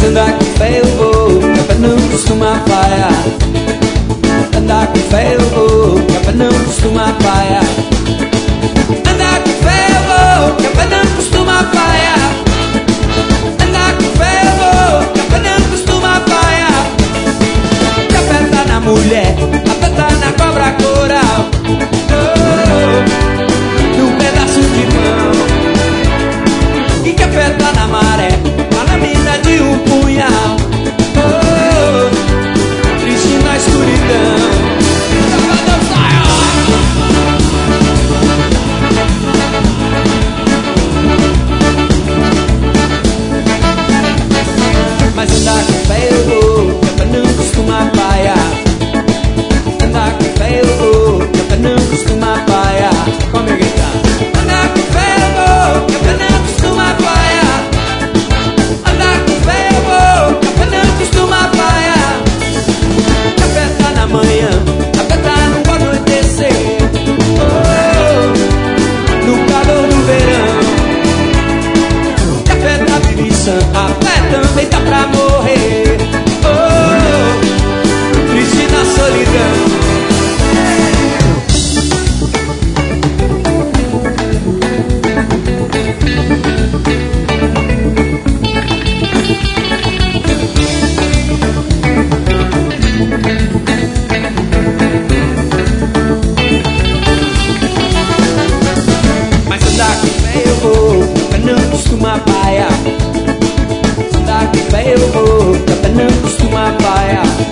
andar com fé eu vou, que a pé não costuma falhar. Andar com fé eu vou, que a pé não costuma falhar. Andar com fé eu vou, que a pé não costuma falhar. Andar com fé eu vou, que a pé não costuma falhar. Que a pé tá na mulher, a pé tá na cobra coral. Num pedaço de pão. E que a pé tá na maré, tá na mina de um punhal. Triste na escuridão. Mas andar com fé eu vou, que a pé não costuma falhar. Andar com fé eu vou, que a pé não costuma falhar. Como é que tá? Andar com fé eu vou, que a pé não costuma falhar. Andar com fé eu vou, que a pé não costuma falhar. Que a pé tá na manhã, a pé tá no anoitecer. No calor do verão. Que a pé tá viviçando, a pé também tá pra morrer. Triste na solidão. Mas andar com fé eu vou, que a pé não costuma falhar. Andar com fé eu vou, que a pé não costuma falhar.